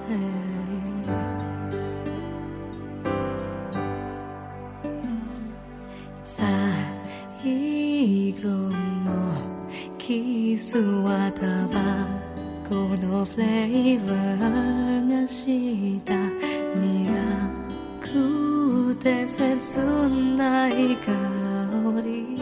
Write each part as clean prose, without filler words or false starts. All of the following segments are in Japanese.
最後のキスはタバコのフレーバーがした苦くて切ない香り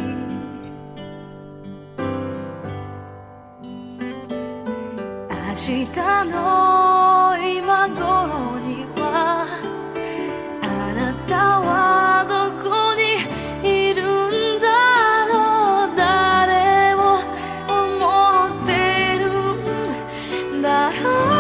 明日の今頃にはあなたはどこにいるんだろう誰を思ってるんだろう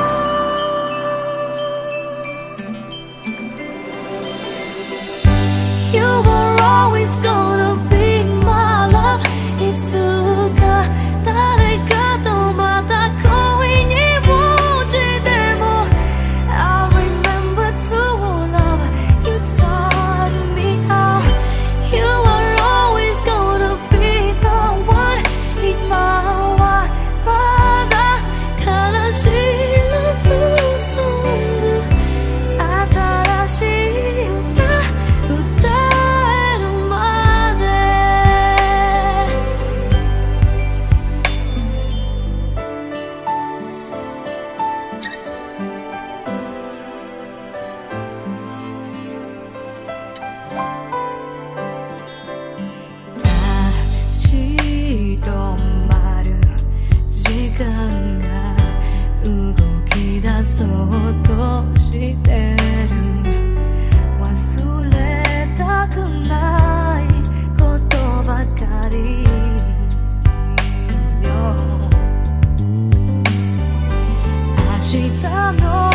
You were always gonna be my love いつか誰かとまた恋に落ちても I remember to love you taught me how You are always gonna be the one 今はまだ悲しい Love song 新しい歌歌えるまで立ち止まる時間が動き出そうとしてる忘れたくないことばかりよ明日の